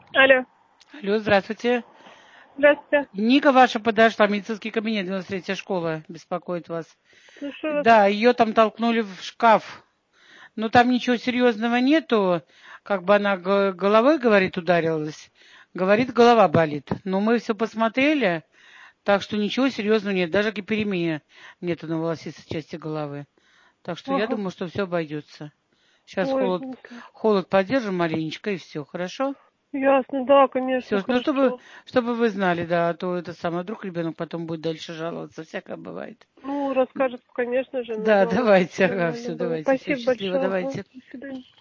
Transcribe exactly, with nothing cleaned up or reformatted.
Алло, Алло, здравствуйте. здравствуйте. Ника ваша подошла, медицинский кабинет, девяносто третья школа, беспокоит вас. Слушаю вас. Да, ее там толкнули в шкаф. Но там ничего серьезного нету. Как бы она г- головой, говорит, ударилась. Говорит, голова болит. Но мы все посмотрели, так что ничего серьезного нет. Даже гиперемия нету на волосистой части головы. Так что я Ага, думаю, что все обойдется. Сейчас ой, холод, Ника. холод поддержим маленечко и все, хорошо? Ясно, да, конечно, Все, ну чтобы, хорошо. чтобы вы знали, да, а то это самое, вдруг ребенок потом будет дальше жаловаться, всякое бывает. Ну, расскажет, конечно же, ну, Да, главное, давайте, ага, нормально все, было. давайте, все Спасибо счастливо, большое. Ага, давайте. до свидания.